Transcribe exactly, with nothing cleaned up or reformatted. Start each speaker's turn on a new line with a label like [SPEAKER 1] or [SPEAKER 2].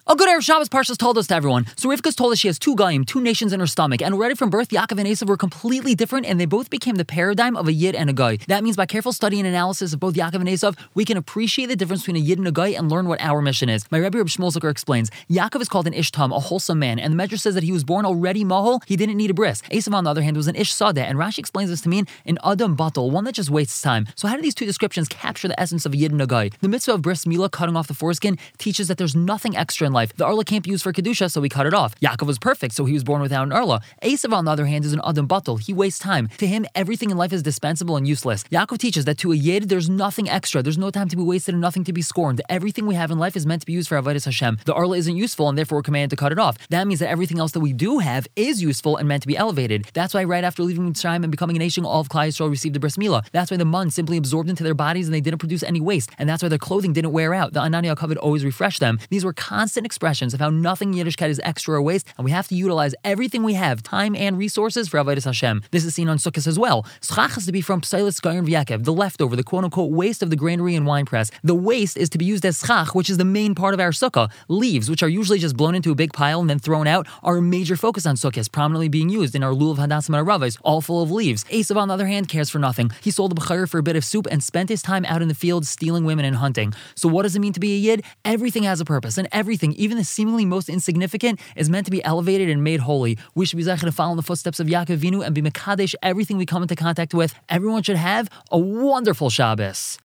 [SPEAKER 1] A good Erev Shabbos Parshas told us to everyone. So Rivka's told us she has two Goyim, two nations in her stomach, and already from birth, Yaakov and Esav were completely different, and they both became the paradigm of a Yid and a Goy. That means by careful study and analysis of both Yaakov and Esav, we can appreciate the difference between a Yid and a Goy and learn what our mission is. My Rebbe Reb Shmuel Zucker explains, Yaakov is called an Ish Tam, a wholesome man, and the Medrash says that he was born already Mahol, he didn't need a bris. Esav, on the other hand, was an Ish Sadeh, and Rashi explains this to mean an Adam Batal, one that just wastes time. So how do these two descriptions capture the essence of a Yid and a Goy? The mitzvah of bris milah, cutting off the foreskin, teaches that there's nothing extra in life. The Arla can't be used for Kedusha, so we cut it off. Yaakov was perfect, so he was born without an Arla. Esav, on the other hand, is an Adam Batal. He wastes time. To him, everything in life is dispensable and useless. Yaakov teaches that to a Yid, there's nothing extra. There's no time to be wasted and nothing to be scorned. Everything we have in life is meant to be used for Avodas Hashem. The Arla isn't useful, and therefore we're commanded to cut it off. That means that everything else that we do have is useful and meant to be elevated. That's why right after leaving Mitzrayim and becoming a nation, all of Klal Yisrael received the Bris Milah. That's why the mun simply absorbed into their bodies and they didn't produce any waste. And that's why their clothing didn't wear out. The Anani HaKavod always refreshed them. These were constant expressions of how nothing in Yiddishkeit is extra or waste, and we have to utilize everything we have, time and resources, for Avodas Hashem. This is seen on Sukkot as well. Schach has to be from Pseilis Gayon V'Yakev, the leftover, the quote-unquote waste of the granary and wine press. The waste is to be used as schach, which is the main part of our sukkah. Leaves, which are usually just blown into a big pile and then thrown out, are a major focus on sukkahs, prominently being used in our lulav hadassim and aravos, all full of leaves. Esav, on the other hand, cares for nothing. He sold the b'chayr for a bit of soup and spent his time out in the field stealing women and hunting. So what does it mean to be a Yid? Everything has a purpose, and everything, even the seemingly most insignificant, is meant to be elevated and made holy. We should be zeicher to follow in the footsteps of Yaakov Avinu and be mekadesh everything we come into contact with. Everyone should have a wonderful Shabbos.